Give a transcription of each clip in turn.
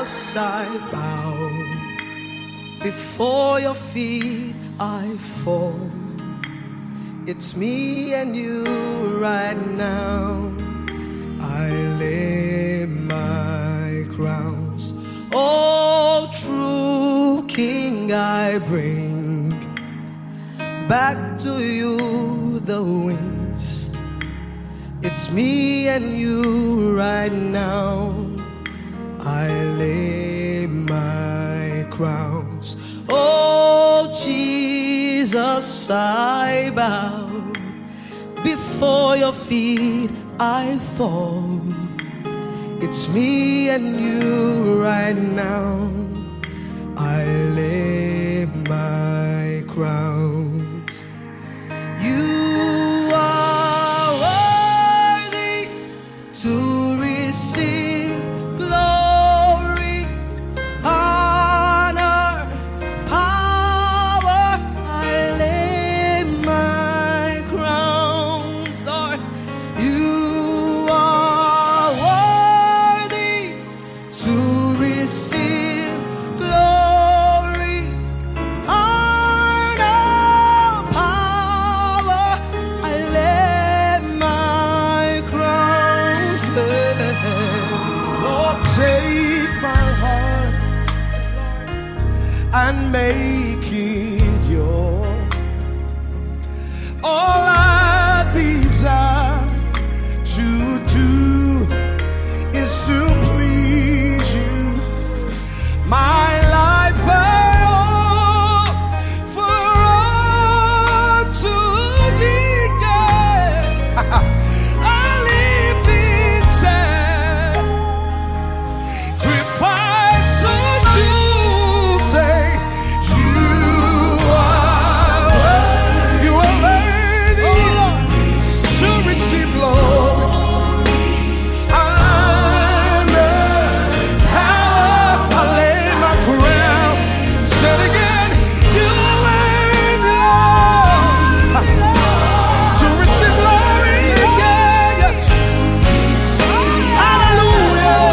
Jesus, I bow before your feet, I fall. It's me and you right now. I lay my crowns. Oh, true King, I bring back to you the winds. It's me and you right now. I lay my crowns. Oh, Jesus, I bow before your feet, I fall. It's me and you right now. I lay my crowns. You are worthy to receive glory, honor, power. I lay my crowns, Lord. You are worthy to receive glory, honor, power. I lay my crowns. Lord, take my heart and make it yours. All I desire to do is to please you. My life for all to thee, yeah. I live in sacrifice to you. Say, you are worthy to receive glory, honor, power. I lay my crown. Say it again. You are worthy, Lord, to receive glory, yeah, yeah. Hallelujah.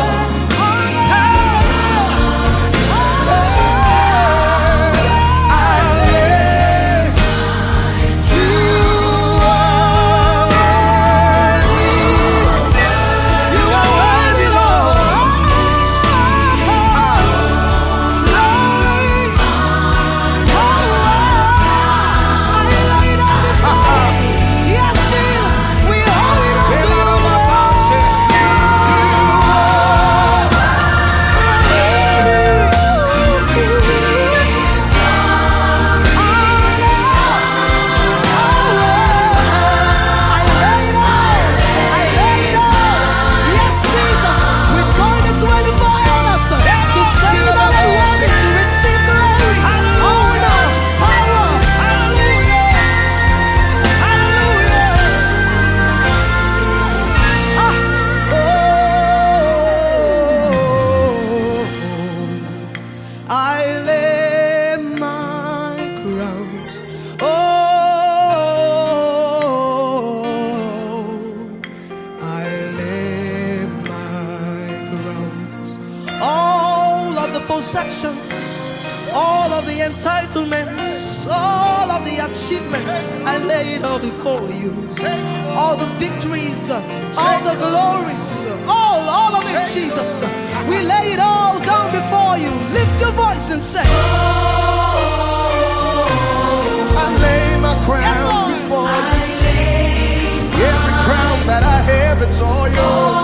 I lay my crowns. Oh, I lay my crowns. All of the possessions, all of the entitlements, all of the achievements, I lay it all before you. All the victories, all the glories, all of it, Jesus. We lay it all down before you. Lift your voice and say, I lay my crowns before you. Every crown that I have, it's all yours.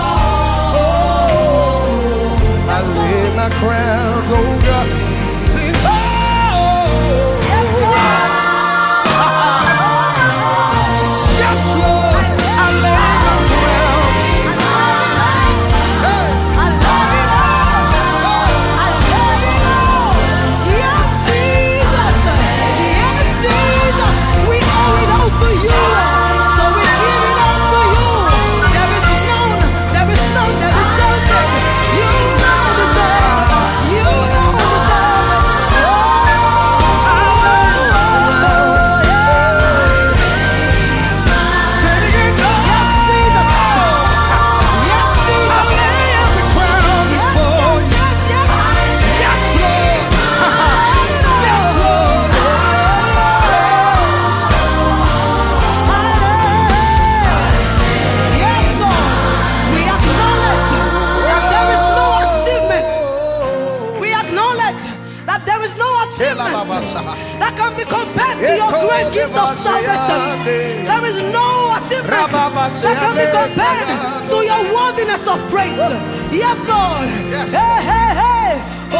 Oh, I lay my crowns, oh God. Sing, oh, yes, Lord. yes, Lord. I lay my crown. Hey. I love it all. I love it all. Yes, Jesus. Yes, Jesus. We owe it all to you. So we give it all to you. There is judgment that can be compared to your worthiness of praise. Yes, Lord. Yes. Hey, hey, hey. Oh,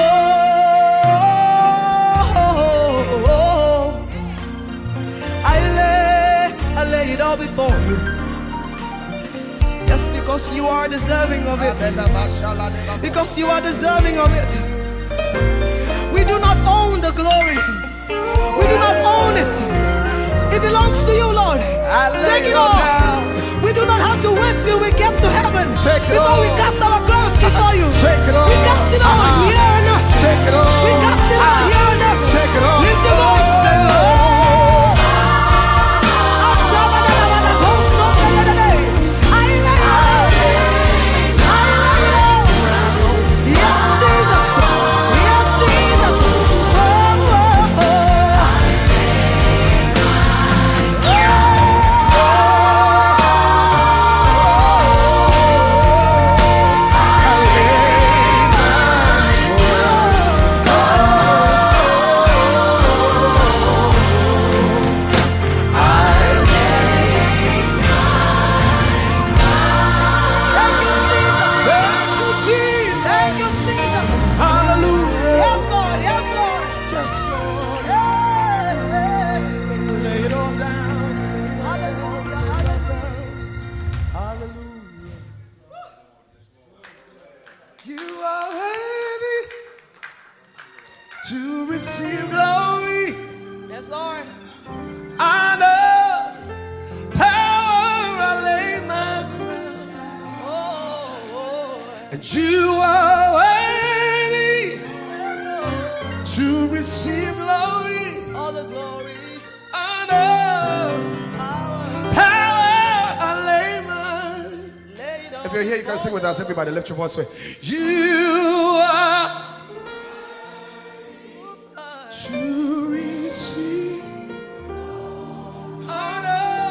oh, oh, oh. I lay it all before you. Yes, because you are deserving of it. Because you are deserving of it. We do not own the glory. We do not own it. It belongs to you, Lord. Take it all. We do not have to wait till we get to heaven before we cast our crowns before you. We cast it all here on earth. We cast it all here on earth. Lift your voice and to receive glory. yes, Lord. Honor, power, I lay my crown. Oh, And you are worthy to receive glory. all the glory, Honor, power, I lay my. lay it on. If you're here, you can sing with us. Everybody, lift your voice. Say, you are to receive honor,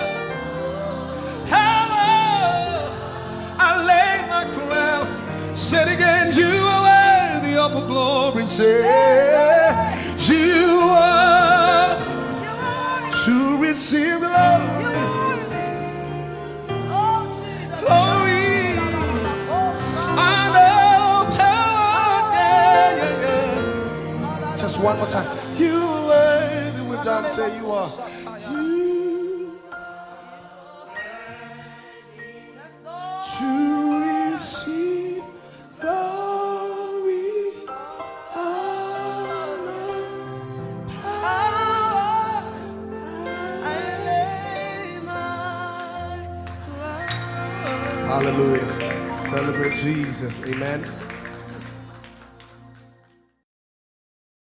power, I lay my crown. Say it again, you are worthy of the glory. Say, you are to receive glory. Glory, honor, power, yeah, yeah, yeah. Just one more time. You are worthy. We're done. Say you are. To receive glory, honor, power, I lay my crown. hallelujah. Celebrate Jesus. Amen.